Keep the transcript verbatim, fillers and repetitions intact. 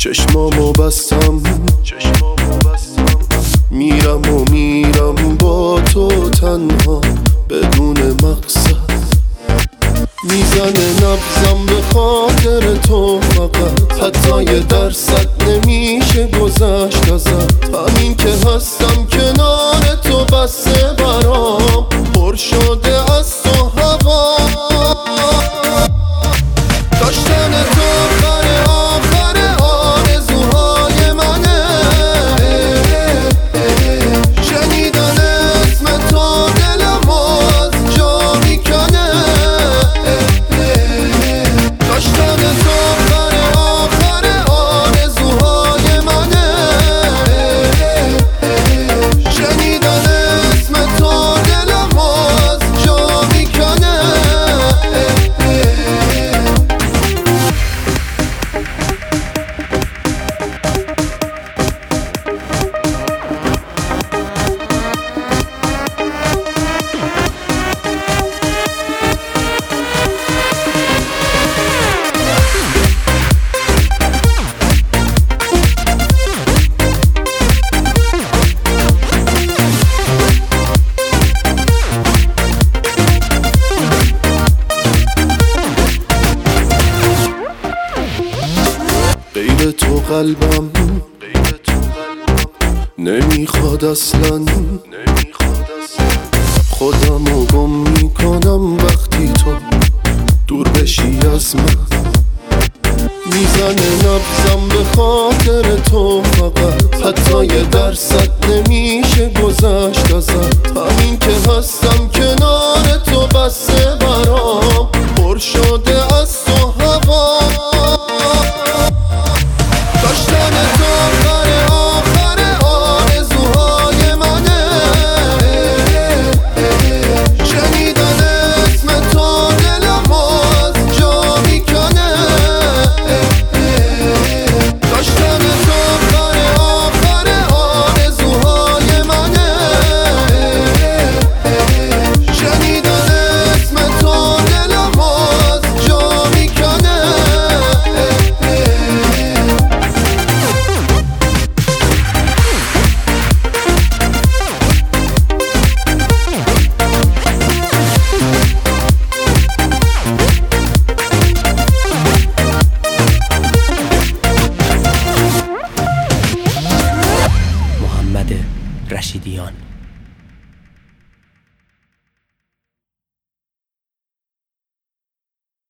چشمامو بستم میرم و میرم با تو تنها بدون مقصد، میزنه نبضم به خاطر تو فقط، حتی یه درصد نمیشه گذشت ازت. همین که هستم کنار تو بسه برام، پر شده از تو هوا. داشتن تو آخر آخر آرزوهای منه، شنیدن اسم تو دلم از جا میکنه. داشتن تو آخر آخر آرزوهای منه، شنیدن اسم تو دلم از جا میکنه. غیر تو قلبم نمیخواد اصلا، خودمو گم میکنم وقتی تو دور بشی از من. میزنه نبضم به خاطر تو فقط، حتی یه درصد نمیشه گذشت ازت. همین که هستم کنار تو بسه برام، پر شده از تو هوا. داشتن تو آخر آخر آرزوهای منه، شنیدن اسم تو دلم از جا میکنه. داشتن تو آخر آخر آرزوهای منه، شنیدن اسم تو دلم از جا میکنه. محمد رشیدیان.